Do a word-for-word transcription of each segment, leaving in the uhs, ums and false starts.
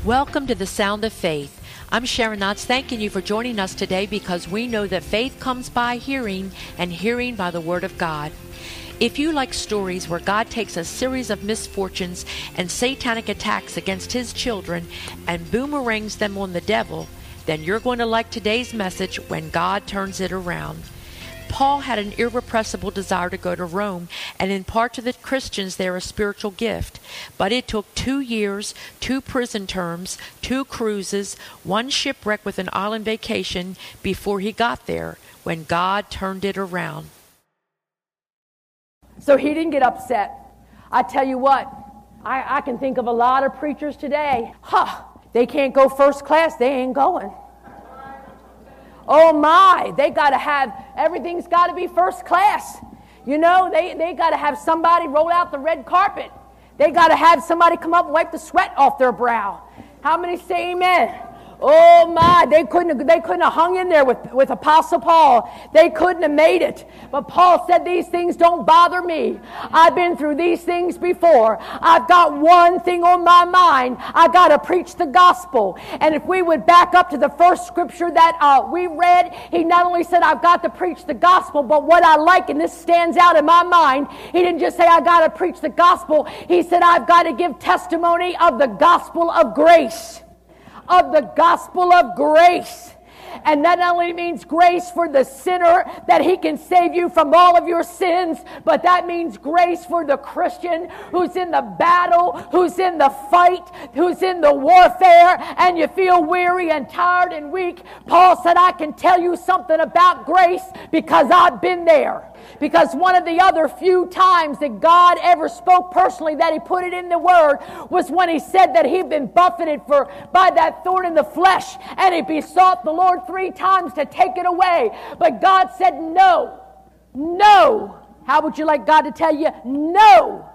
Welcome to the Sound of Faith. I'm Sharon Knotts, thanking you for joining us today because we know that faith comes by hearing and hearing by the Word of God. If you like stories where God takes a series of misfortunes and satanic attacks against His children and boomerangs them on the devil, then you're going to like today's message, When God Turns It Around. Paul had an irrepressible desire to go to Rome and impart to the Christians there a spiritual gift. But it took two years, two prison terms, two cruises, one shipwreck with an island vacation before he got there, when God turned it around. So he didn't get upset. I tell you what, I, I can think of a lot of preachers today. Huh, they can't go first class, they ain't going. Oh my, they got to have, everything's got to be first class. You know, they, they got to have somebody roll out the red carpet. They got to have somebody come up and wipe the sweat off their brow. How many say amen? Oh my, they couldn't have, they couldn't have hung in there with, with Apostle Paul. They couldn't have made it. But Paul said, these things don't bother me. I've been through these things before. I've got one thing on my mind. I got to preach the gospel. And if we would back up to the first scripture that uh, we read, he not only said, I've got to preach the gospel, but what I like, and this stands out in my mind, he didn't just say, I got to preach the gospel. He said, I've got to give testimony of the gospel of grace. Of the gospel of grace. And that not only means grace for the sinner, that he can save you from all of your sins, but that means grace for the Christian who's in the battle, who's in the fight, who's in the warfare, and you feel weary and tired and weak. Paul said, I can tell you something about grace because I've been there. Because one of the other few times that God ever spoke personally, that he put it in the Word, was when he said that he'd been buffeted for by that thorn in the flesh, and he besought the Lord three times to take it away. But God said no. No. How would you like God to tell you? No.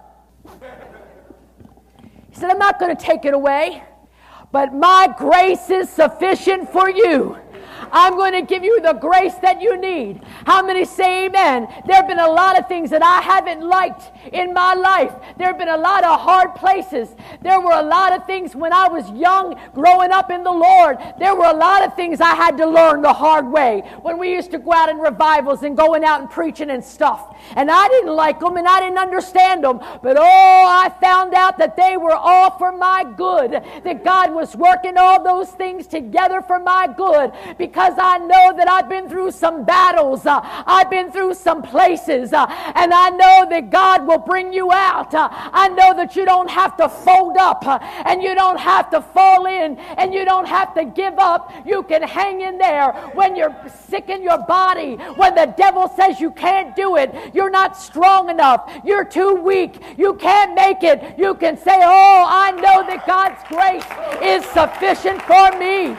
He said, I'm not going to take it away, but my grace is sufficient for you. I'm going to give you the grace that you need. How many say amen? There have been a lot of things that I haven't liked in my life. There have been a lot of hard places. There were a lot of things when I was young, growing up in the Lord. There were a lot of things I had to learn the hard way when we used to go out in revivals and going out and preaching and stuff. And I didn't like them and I didn't understand them. But oh, I found out that they were all for my good. That God was working all those things together for my good. Because I know that I've been through some battles. Uh, I've been through some places. Uh, and I know that God will bring you out. Uh, I know that you don't have to fold up. Uh, and you don't have to fall in. And you don't have to give up. You can hang in there when you're sick in your body. When the devil says you can't do it. You're not strong enough. You're too weak. You can't make it. You can say, oh, I know that God's grace is sufficient for me.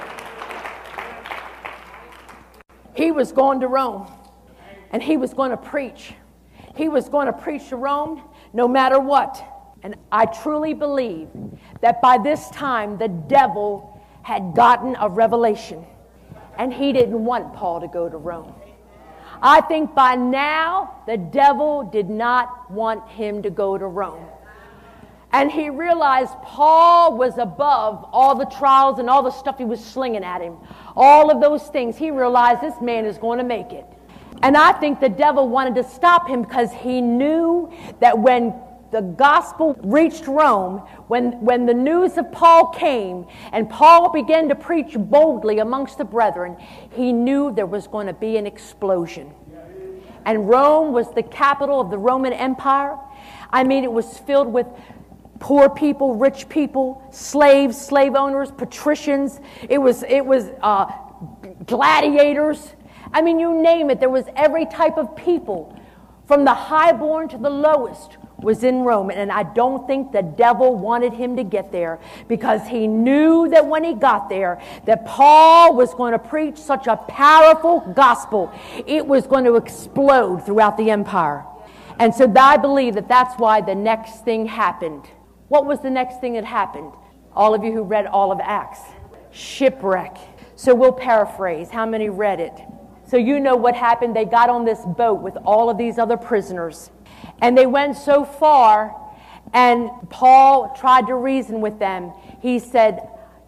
He was going to Rome, and he was going to preach. He was going to preach to Rome no matter what. And I truly believe that by this time the devil had gotten a revelation, and he didn't want Paul to go to Rome. I think by now the devil did not want him to go to Rome. And he realized Paul was above all the trials and all the stuff he was slinging at him. All of those things. He realized this man is going to make it. And I think the devil wanted to stop him because he knew that when the gospel reached Rome, when, when the news of Paul came and Paul began to preach boldly amongst the brethren, he knew there was going to be an explosion. And Rome was the capital of the Roman Empire. I mean, it was filled with poor people, rich people, slaves, slave owners, patricians. It was it was uh, gladiators. I mean, you name it. There was every type of people, from the highborn to the lowest, was in Rome. And I don't think the devil wanted him to get there, because he knew that when he got there, that Paul was going to preach such a powerful gospel, it was going to explode throughout the empire. And so I believe that that's why the next thing happened. What was the next thing that happened? All of you who read all of Acts. Shipwreck. So we'll paraphrase. How many read it? So you know what happened. They got on this boat with all of these other prisoners. And they went so far, and Paul tried to reason with them. He said,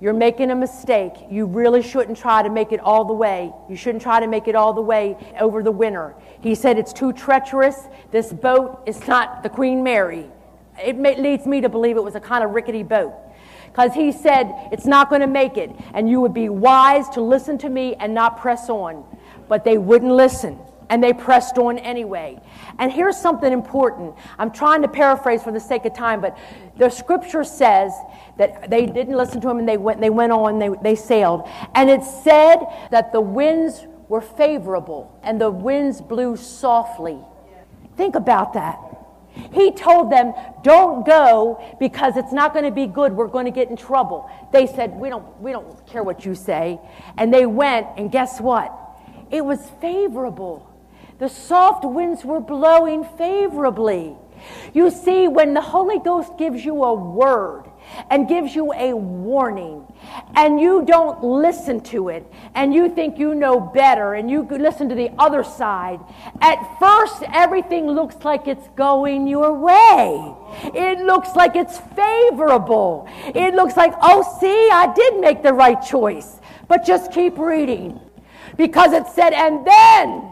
you're making a mistake. You really shouldn't try to make it all the way. You shouldn't try to make it all the way over the winter. He said it's too treacherous. This boat is not the Queen Mary. It may, leads me to believe it was a kind of rickety boat. Because he said it's not going to make it. And you would be wise to listen to me and not press on. But they wouldn't listen. And they pressed on anyway. And here's something important. I'm trying to paraphrase for the sake of time, but the scripture says that they didn't listen to him and they went, they went on, they, they sailed. And it said that the winds were favorable and the winds blew softly. Think about that. He told them, don't go because it's not going to be good. We're going to get in trouble. They said, we don't, we don't care what you say. And they went, and guess what? It was favorable. The soft winds were blowing favorably. You see, when the Holy Ghost gives you a word and gives you a warning, and you don't listen to it, and you think you know better, and you listen to the other side, at first everything looks like it's going your way. It looks like it's favorable. It looks like, oh, see, I did make the right choice. But just keep reading. Because it said, and then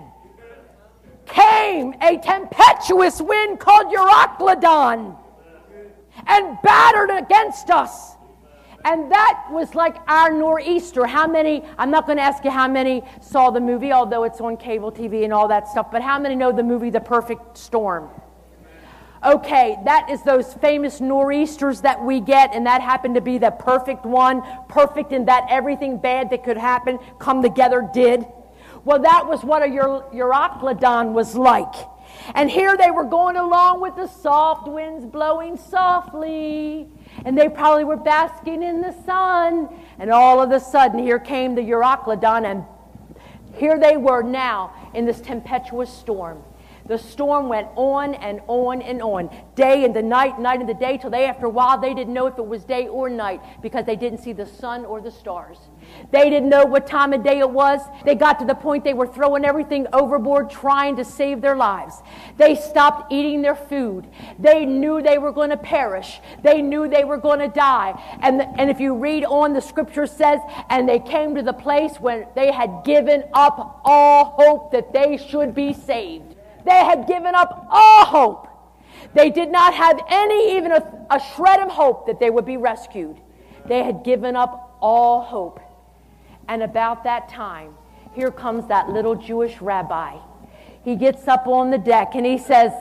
came a tempestuous wind called Euroclydon and battered against us. And that was like our nor'easter. How many, I'm not going to ask you how many saw the movie, although it's on cable T V and all that stuff, but how many know the movie The Perfect Storm? Okay, that is those famous nor'easters that we get, and that happened to be the perfect one, perfect in that everything bad that could happen come together did. Well, that was what a Euroclydon was like. And here they were going along with the soft winds blowing softly. And they probably were basking in the sun. And all of a sudden, here came the Euroclydon. And here they were now in this tempestuous storm. The storm went on and on and on, day into night, night into day, till they, after a while, they didn't know if it was day or night because they didn't see the sun or the stars. They didn't know what time of day it was. They got to the point they were throwing everything overboard trying to save their lives. They stopped eating their food. They knew they were going to perish. They knew they were going to die. And, and if you read on, the scripture says, and they came to the place when they had given up all hope that they should be saved. They had given up all hope. They did not have any, even a, a shred of hope that they would be rescued. They had given up all hope. And about that time, here comes that little Jewish rabbi. He gets up on the deck and he says,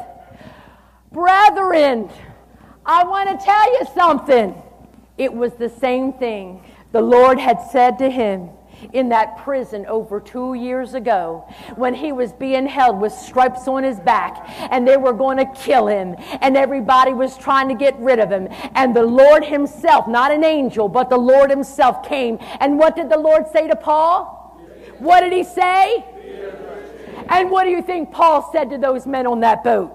brethren, I want to tell you something. It was the same thing the Lord had said to him in that prison over two years ago when he was being held with stripes on his back and they were going to kill him and everybody was trying to get rid of him. And the Lord himself, not an angel, but the Lord himself came. And what did the Lord say to Paul? What did he say? And what do you think Paul said to those men on that boat?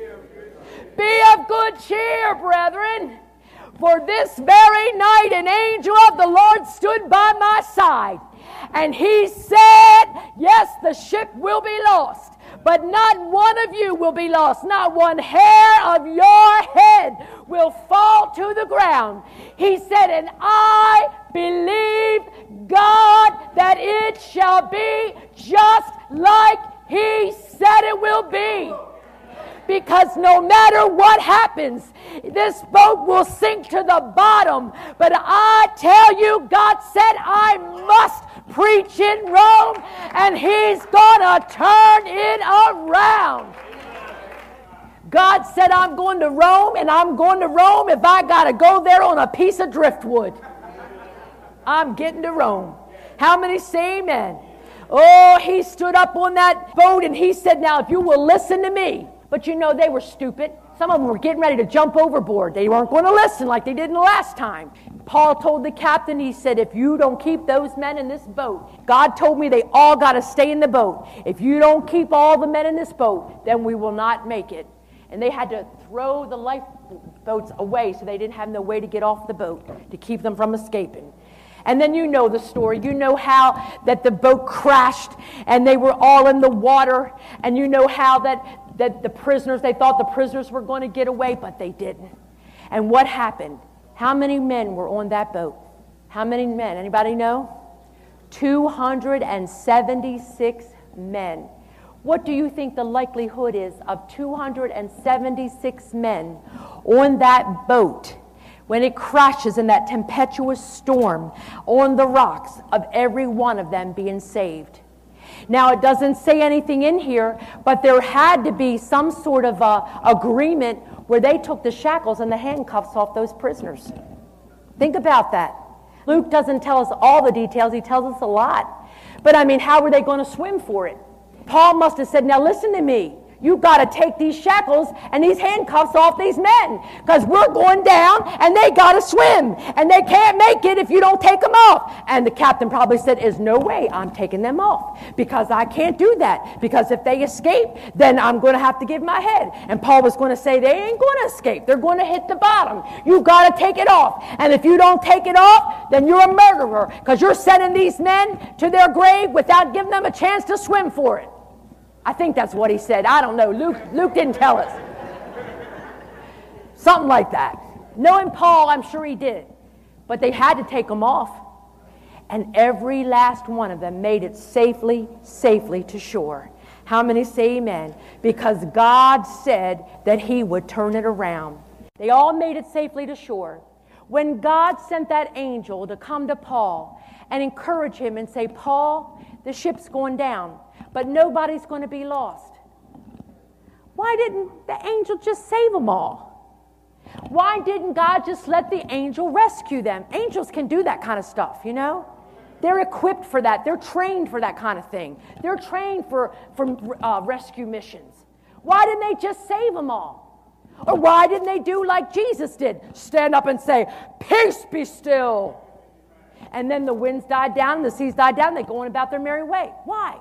Be of good cheer, brethren. For this very night an angel of the Lord stood by my side. And he said, yes, the ship will be lost, but not one of you will be lost. Not one hair of your head will fall to the ground. He said, and I believe God that it shall be just like he said it will be. Because no matter what happens, this boat will sink to the bottom. But I tell you, God said I must preach in Rome, and he's going to turn it around. God said I'm going to Rome, and I'm going to Rome if I got to go there on a piece of driftwood. I'm getting to Rome. How many say amen? Oh, he stood up on that boat, and he said, now if you will listen to me. But you know, they were stupid. Some of them were getting ready to jump overboard. They weren't going to listen like they did in the last time. Paul told the captain, he said, if you don't keep those men in this boat, God told me they all got to stay in the boat. If you don't keep all the men in this boat, then we will not make it. And they had to throw the lifeboats away so they didn't have no way to get off the boat to keep them from escaping. And then you know the story. You know how that the boat crashed and they were all in the water. And you know how that, that the prisoners, they thought the prisoners were going to get away, but they didn't. And what happened? How many men were on that boat? How many men? Anybody know? two hundred seventy-six men. What do you think the likelihood is of two hundred seventy-six men on that boat when it crashes in that tempestuous storm on the rocks, of every one of them being saved? Now, it doesn't say anything in here, but there had to be some sort of a agreement where they took the shackles and the handcuffs off those prisoners. Think about that. Luke doesn't tell us all the details. He tells us a lot. But, I mean, how were they going to swim for it? Paul must have said, now listen to me. You've got to take these shackles and these handcuffs off these men, because we're going down and they got to swim and they can't make it if you don't take them off. And the captain probably said, there's no way I'm taking them off, because I can't do that, because if they escape, then I'm going to have to give my head. And Paul was going to say, they ain't going to escape. They're going to hit the bottom. You've got to take it off. And if you don't take it off, then you're a murderer, because you're sending these men to their grave without giving them a chance to swim for it. I think that's what he said. I don't know. Luke, Luke didn't tell us. Something like that. Knowing Paul, I'm sure he did. But they had to take them off. And every last one of them made it safely, safely to shore. How many say amen? Because God said that he would turn it around. They all made it safely to shore. When God sent that angel to come to Paul and encourage him and say, Paul, the ship's going down, but nobody's going to be lost. Why didn't the angel just save them all? Why didn't God just let the angel rescue them? Angels can do that kind of stuff, you know? They're equipped for that. They're trained for that kind of thing. They're trained for, for uh, rescue missions. Why didn't they just save them all? Or why didn't they do like Jesus did? Stand up and say, peace be still. And then the winds died down, the seas died down, they go on about their merry way. Why?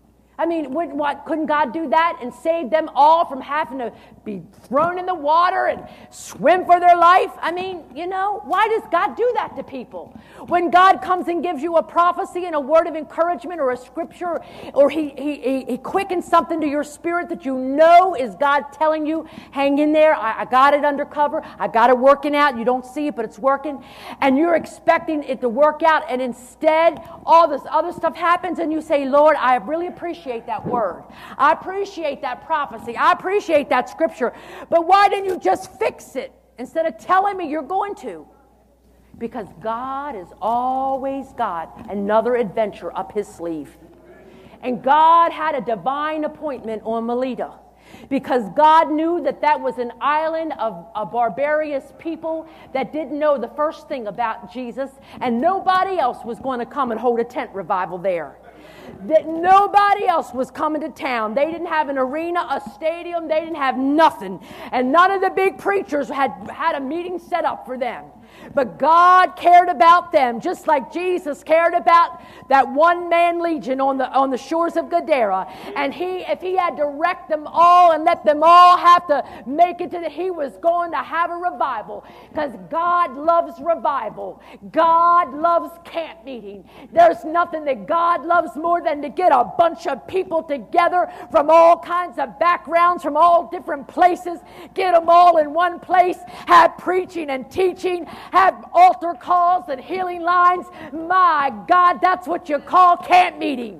I mean, would, what, couldn't God do that and save them all from having to be thrown in the water and swim for their life? I mean, you know, why does God do that to people? When God comes and gives you a prophecy and a word of encouragement or a scripture, or he, he, he, he quickens something to your spirit that you know is God telling you, hang in there, I, I got it under cover, I got it working out, you don't see it, but it's working, and you're expecting it to work out, and instead all this other stuff happens, and you say, Lord, I really appreciate that word. I appreciate that prophecy. I appreciate that scripture. But why didn't you just fix it instead of telling me you're going to? Because God has always got another adventure up his sleeve. And God had a divine appointment on Melita, because God knew that that was an island of, of barbarous people that didn't know the first thing about Jesus, and nobody else was going to come and hold a tent revival there. That nobody else was coming to town. They didn't have an arena, a stadium. They didn't have nothing. And none of the big preachers had had a meeting set up for them. But God cared about them, just like Jesus cared about that one-man legion on the on the shores of Gadara. And he, if he had to wreck them all and let them all have to make it to the, he was going to have a revival, because God loves revival. God loves camp meeting. There's nothing that God loves more than to get a bunch of people together from all kinds of backgrounds, from all different places, get them all in one place, have preaching and teaching, have altar calls and healing lines. My God, that's what you call camp meeting.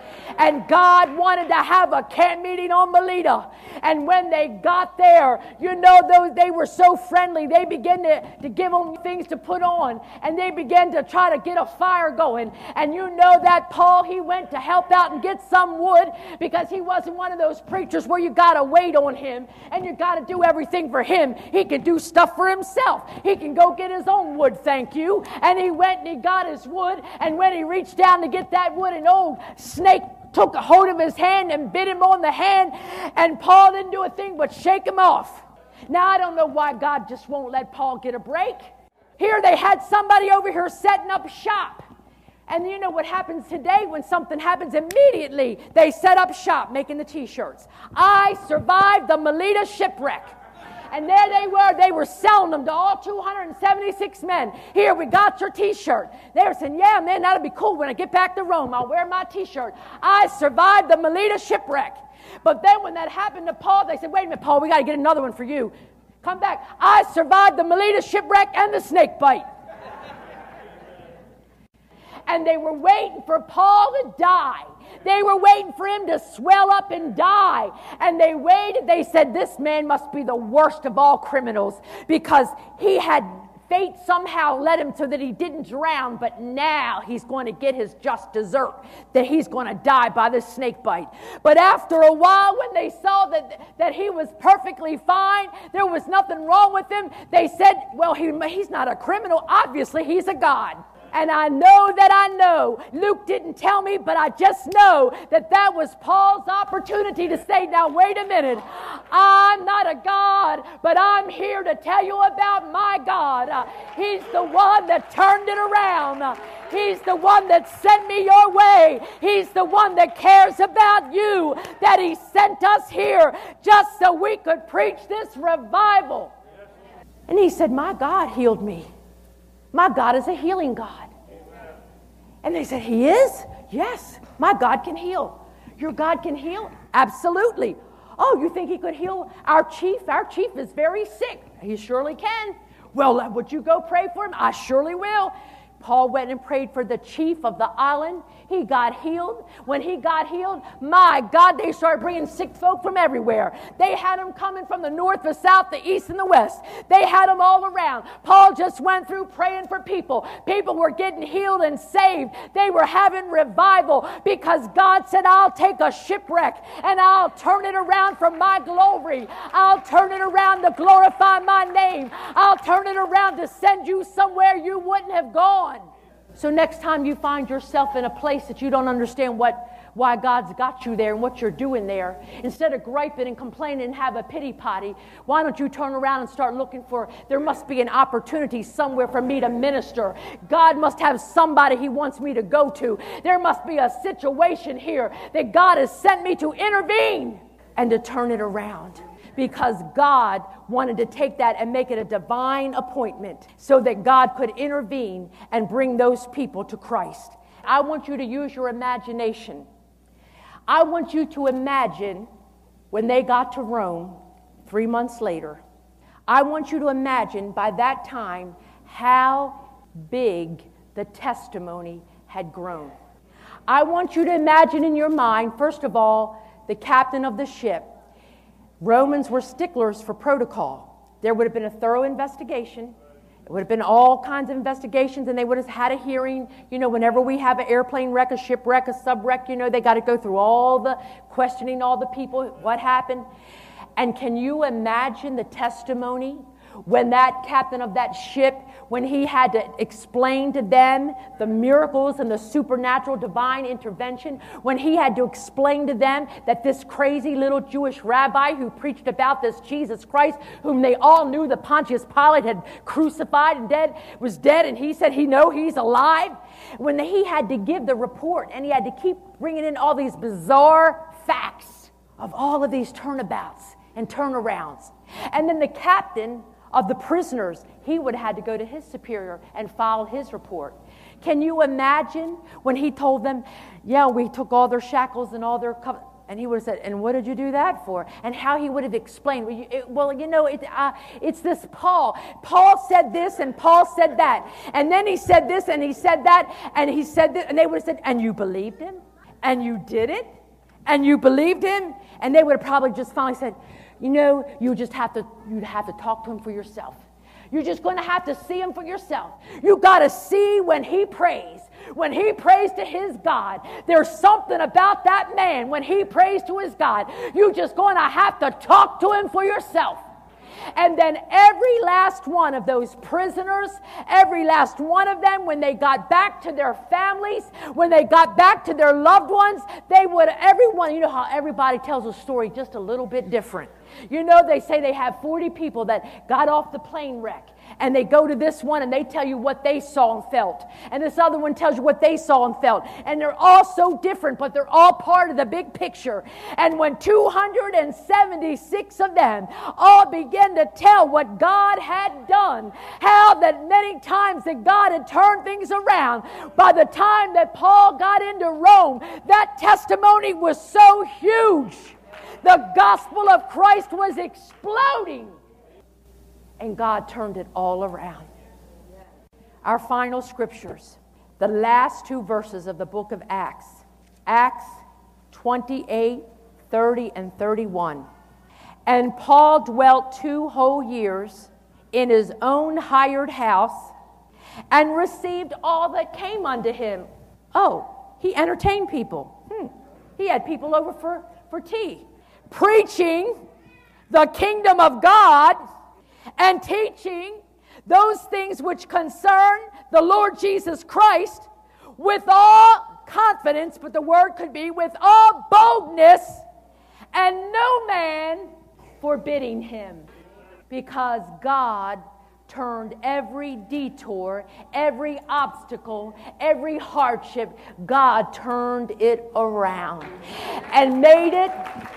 And God wanted to have a camp meeting on Melita. And when they got there, you know, those they were so friendly. They began to, to give them things to put on. And they began to try to get a fire going. And you know that Paul, he went to help out and get some wood, because he wasn't one of those preachers where you got to wait on him and you got to do everything for him. He can do stuff for himself. He can go get his own wood, thank you. And he went and he got his wood. And when he reached down to get that wood, an old snake took a hold of his hand and bit him on the hand, and Paul didn't do a thing but shake him off. Now, I don't know why God just won't let Paul get a break. Here they had somebody over here setting up shop. And you know what happens today when something happens? Immediately they set up shop making the t-shirts. I survived the Melita shipwreck. And there they were. They were selling them to all two hundred seventy-six men. Here, we got your t-shirt. They were saying, yeah, man, that'll be cool. When I get back to Rome, I'll wear my t-shirt. I survived the Melita shipwreck. But then when that happened to Paul, they said, wait a minute, Paul, we got to get another one for you. Come back. I survived the Melita shipwreck and the snake bite. And they were waiting for Paul to die. They were waiting for him to swell up and die. And they waited. They said, this man must be the worst of all criminals, because he had fate somehow led him so that he didn't drown, but now he's going to get his just desert, that he's going to die by this snake bite. But after a while, when they saw that, that he was perfectly fine, there was nothing wrong with him, they said, well, he, he's not a criminal. Obviously, he's a god. And I know that I know. Luke didn't tell me, but I just know that that was Paul's opportunity to say, now wait a minute. I'm not a God, but I'm here to tell you about my God. Uh, he's the one that turned it around. Uh, he's the one that sent me your way. He's the one that cares about you, that he sent us here just so we could preach this revival. And he said, my God healed me. My God is a healing God. Amen. And they said, he is? Yes, my God can heal. Your God can heal? Absolutely. Oh, you think he could heal our chief? Our chief is very sick. He surely can. Well, would you go pray for him? I surely will. Paul went and prayed for the chief of the island. He got healed. When he got healed, my God, they started bringing sick folk from everywhere. They had them coming from the north, the south, the east, and the west. They had them all around. Paul just went through praying for people. People were getting healed and saved. They were having revival because God said, I'll take a shipwreck and I'll turn it around for my glory. I'll turn it around to glorify my name. I'll turn it around to send you somewhere you wouldn't have gone. So next time you find yourself in a place that you don't understand what, why God's got you there and what you're doing there, instead of griping and complaining and have a pity potty, why don't you turn around and start looking for, there must be an opportunity somewhere for me to minister. God must have somebody he wants me to go to. There must be a situation here that God has sent me to intervene and to turn it around. Because God wanted to take that and make it a divine appointment so that God could intervene and bring those people to Christ. I want you to use your imagination. I want you to imagine when they got to Rome three months later. I want you to imagine by that time how big the testimony had grown. I want you to imagine in your mind, first of all, the captain of the ship. Romans were sticklers for protocol. There would have been a thorough investigation. It would have been all kinds of investigations, and they would have had a hearing. You know, whenever we have an airplane wreck, a shipwreck, a subwreck, you know, they got to go through all the questioning all the people, what happened. And can you imagine the testimony when that captain of that ship, when he had to explain to them the miracles and the supernatural divine intervention, when he had to explain to them that this crazy little Jewish rabbi who preached about this Jesus Christ, whom they all knew that Pontius Pilate had crucified and dead, was dead, and he said he know he's alive, when he had to give the report and he had to keep bringing in all these bizarre facts of all of these turnabouts and turnarounds. And then the captain of the prisoners, he would have had to go to his superior and file his report. Can you imagine when he told them, yeah, we took all their shackles and all their co-, and he would have said, and what did you do that for? And how he would have explained, well, you, it, well, you know, it, uh, it's this Paul. Paul said this and Paul said that. And then he said this and he said that and he said this. And they would have said, and you believed him? And you did it? And you believed him? And they would have probably just finally said, you know, you just have to, you'd have to talk to him for yourself. You're just going to have to see him for yourself. You got to see when he prays. When he prays to his God, there's something about that man when he prays to his God. You're just going to have to talk to him for yourself. And then every last one of those prisoners, every last one of them, when they got back to their families, when they got back to their loved ones, they would, everyone, you know how everybody tells a story just a little bit different. You know, they say they have forty people that got off the plane wreck. And they go to this one and they tell you what they saw and felt. And this other one tells you what they saw and felt. And they're all so different, but they're all part of the big picture. And when two hundred seventy-six of them all began to tell what God had done, how that many times that God had turned things around, by the time that Paul got into Rome, that testimony was so huge. The gospel of Christ was exploding. And God turned it all around. Our final scriptures. the last two verses of the book of Acts. Acts twenty-eight, thirty, and thirty-one. And Paul dwelt two whole years in his own hired house and received all that came unto him. Oh, he entertained people. Hmm. He had people over for, for tea. Preaching the kingdom of God and teaching those things which concern the Lord Jesus Christ with all confidence, but the word could be with all boldness, and no man forbidding him, because God turned every detour, every obstacle, every hardship, God turned it around and made it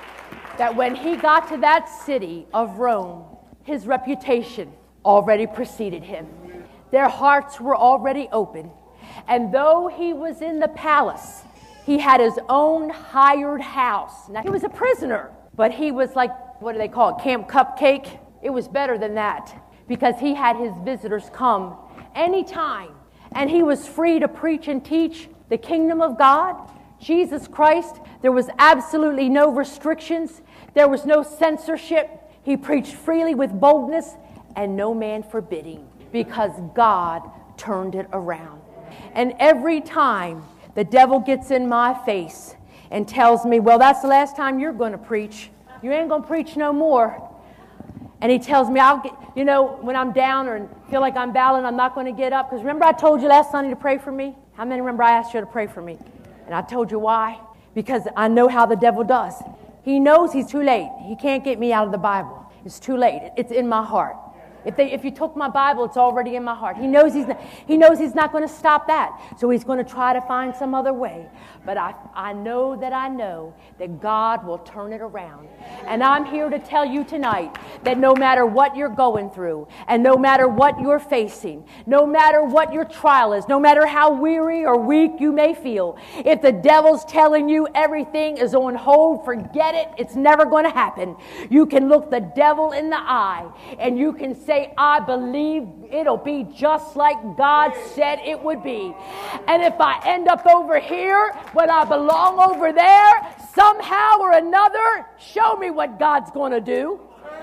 that when he got to that city of Rome, his reputation already preceded him. Their hearts were already open. And though he was in the palace, he had his own hired house. Now, he was a prisoner, but he was like, what do they call it, Camp Cupcake? It was better than that, because he had his visitors come anytime. And he was free to preach and teach the kingdom of God, Jesus Christ. There was absolutely no restrictions. There was no censorship. He preached freely with boldness, and no man forbidding, because God turned it around. And every time the devil gets in my face and tells me, well, that's the last time you're going to preach. You ain't going to preach no more. And he tells me, I'll get, you know, when I'm down or feel like I'm battling, I'm not going to get up. Because remember I told you last Sunday to pray for me? How many remember I asked you to pray for me? And I told you why? Because I know how the devil does. He knows he's too late. He can't get me out of the Bible. It's too late. It's in my heart. If they, if you took my Bible, it's already in my heart. He knows he's not, he knows he's not going to stop that. So he's going to try to find some other way. But I, I know that I know that God will turn it around. And I'm here to tell you tonight that no matter what you're going through, and no matter what you're facing, no matter what your trial is, no matter how weary or weak you may feel, if the devil's telling you everything is on hold, forget it, it's never going to happen. You can look the devil in the eye and you can say, I believe it'll be just like God said it would be. And if I end up over here when I belong over there, somehow or another, show me what God's going to do.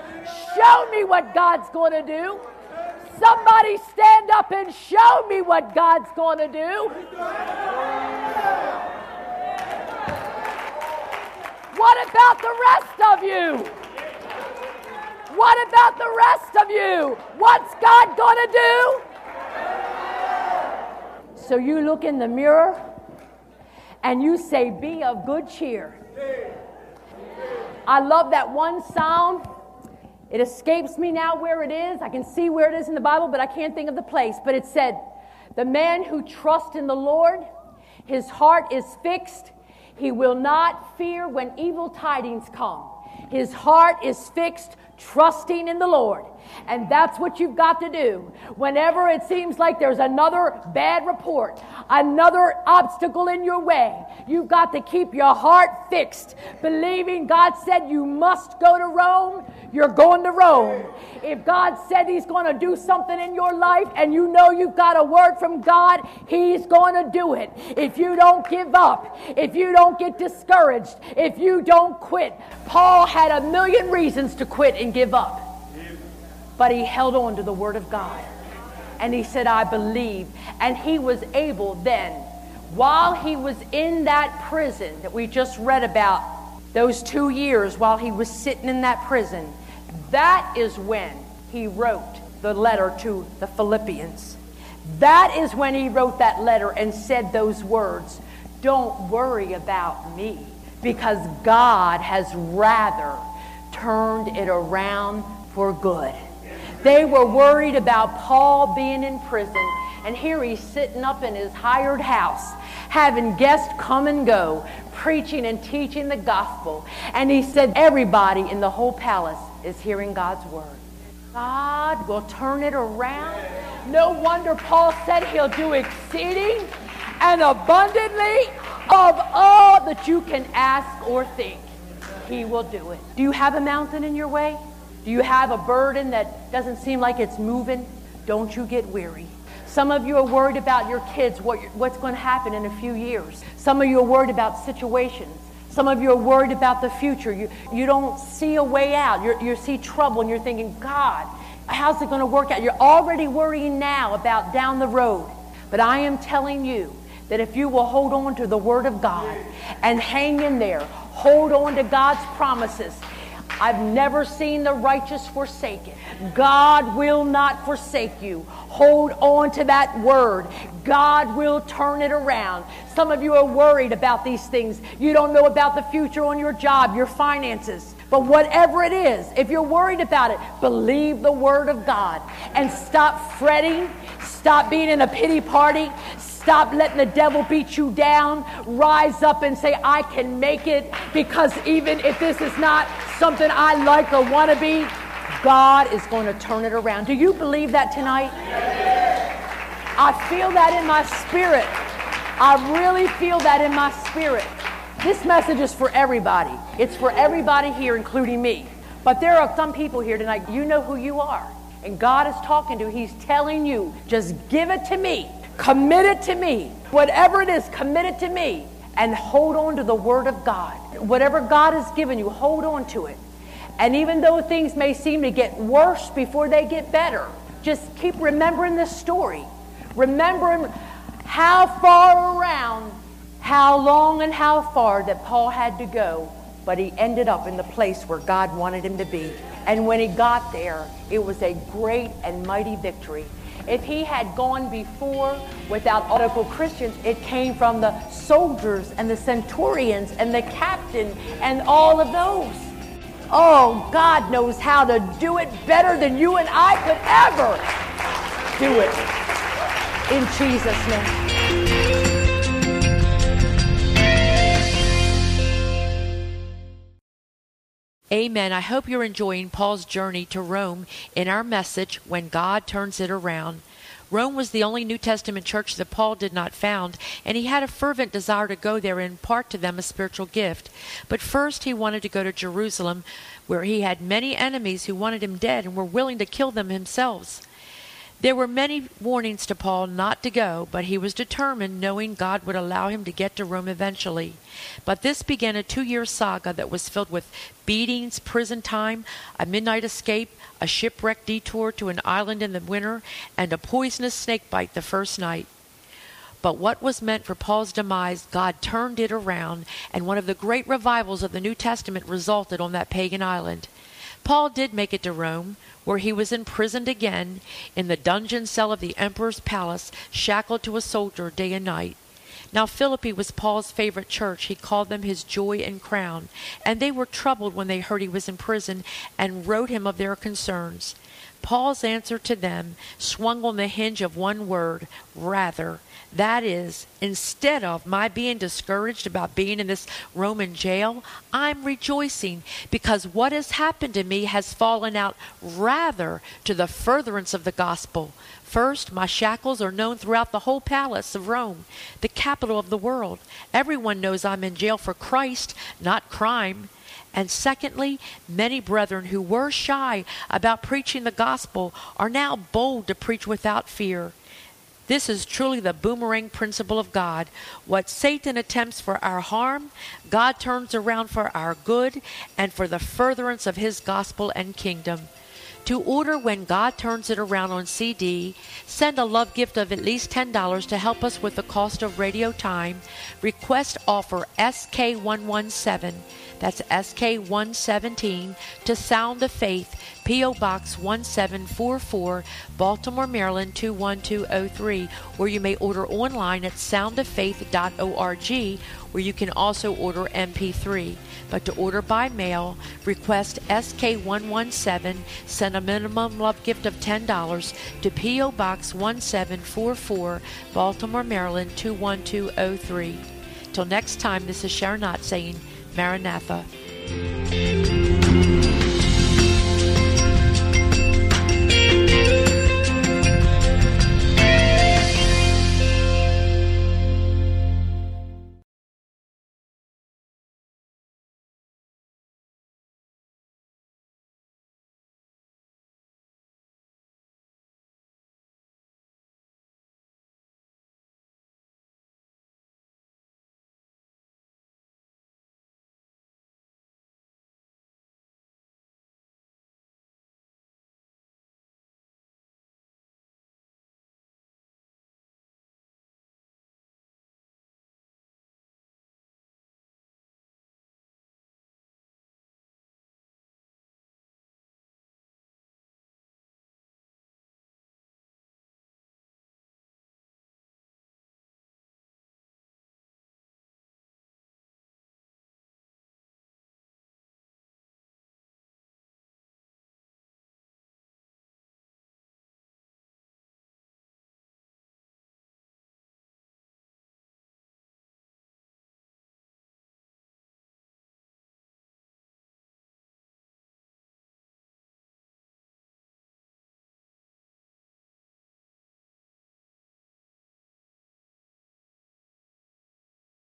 Show me what God's going to do. Somebody stand up and show me what God's going to do. What about the rest of you? What about the rest of you? What's God going to do? So you look in the mirror and you say, be of good cheer. I love that one psalm. It escapes me now where it is. I can see where it is in the Bible, but I can't think of the place. But it said, the man who trusts in the Lord, his heart is fixed. He will not fear when evil tidings come. His heart is fixed, trusting in the Lord. And that's what you've got to do. Whenever it seems like there's another bad report, another obstacle in your way, you've got to keep your heart fixed, believing God said you must go to Rome, you're going to Rome. If God said he's going to do something in your life and you know you've got a word from God, he's going to do it. If you don't give up, if you don't get discouraged, if you don't quit. Paul had a million reasons to quit and give up. But he held on to the word of God. And he said, I believe. And he was able then, while he was in that prison that we just read about, those two years while he was sitting in that prison, that is when he wrote the letter to the Philippians. That is when he wrote that letter and said those words, don't worry about me, because God has rather turned it around for good. They were worried about Paul being in prison, and here he's sitting up in his hired house, having guests come and go, preaching and teaching the gospel. And he said everybody in the whole palace is hearing God's word. God will turn it around. No wonder Paul said he'll do exceeding and abundantly of all that you can ask or think. He will do it. Do you have a mountain in your way? Do you have a burden that doesn't seem like it's moving? Don't you get weary. Some of you are worried about your kids, what, what's going to happen in a few years. Some of you are worried about situations. Some of you are worried about the future. You, you don't see a way out. You're, you see trouble and you're thinking, God, how's it going to work out? You're already worrying now about down the road. But I am telling you that if you will hold on to the Word of God and hang in there, hold on to God's promises. I've never seen the righteous forsaken. God will not forsake you. Hold on to that word. God will turn it around. Some of you are worried about these things. You don't know about the future on your job, your finances. But whatever it is, if you're worried about it, believe the Word of God and stop fretting. Stop being in a pity party. Stop letting the devil beat you down. Rise up and say, I can make it, because even if this is not something I like or want to be, God is going to turn it around. Do you believe that tonight? I feel that in my spirit. I really feel that in my spirit. This message is for everybody. It's for everybody here, including me. But there are some people here tonight, you know who you are. And God is talking to you. He's telling you, just give it to me. Commit it to me. Whatever it is, commit it to me. And hold on to the Word of God. Whatever God has given you, hold on to it. And even though things may seem to get worse before they get better, just keep remembering this story. Remembering how far around, how long and how far that Paul had to go. But he ended up in the place where God wanted him to be. And when he got there, it was a great and mighty victory. If he had gone before without local Christians, it came from the soldiers and the centurions and the captain and all of those. Oh, God knows how to do it better than you and I could ever do it. In Jesus' name. Amen. I hope you're enjoying Paul's journey to Rome in our message, When God Turns It Around. Rome was the only New Testament church that Paul did not found, and he had a fervent desire to go there and impart to them a spiritual gift. But first he wanted to go to Jerusalem, where he had many enemies who wanted him dead and were willing to kill them themselves. There were many warnings to Paul not to go, but he was determined, knowing God would allow him to get to Rome eventually. But this began a two-year saga that was filled with beatings, prison time, a midnight escape, a shipwreck detour to an island in the winter, and a poisonous snake bite the first night. But what was meant for Paul's demise, God turned it around, and one of the great revivals of the New Testament resulted on that pagan island. Paul did make it to Rome, where he was imprisoned again in the dungeon cell of the emperor's palace, shackled to a soldier day and night. Now Philippi was Paul's favorite church. He called them his joy and crown, and they were troubled when they heard he was in prison and wrote him of their concerns. Paul's answer to them swung on the hinge of one word, rather. That is, instead of my being discouraged about being in this Roman jail, I'm rejoicing, because what has happened to me has fallen out rather to the furtherance of the gospel. First, my shackles are known throughout the whole palace of Rome, the capital of the world. Everyone knows I'm in jail for Christ, not crime. And secondly, many brethren who were shy about preaching the gospel are now bold to preach without fear. This is truly the boomerang principle of God. What Satan attempts for our harm, God turns around for our good and for the furtherance of his gospel and kingdom. To order When God Turns It Around on C D, send a love gift of at least ten dollars to help us with the cost of radio time. Request offer S K one one seven, that's S K one seventeen, to Sound of Faith, P O Box one seven four four, Baltimore, Maryland two one two oh three, or you may order online at sound of faith dot org, where you can also order M P three. But to order by mail, request S K one one seven, send a minimum love gift of ten dollars to P O Box one seven four four, Baltimore, Maryland two one two oh three. Till next time, this is Sharon Knott saying, Maranatha.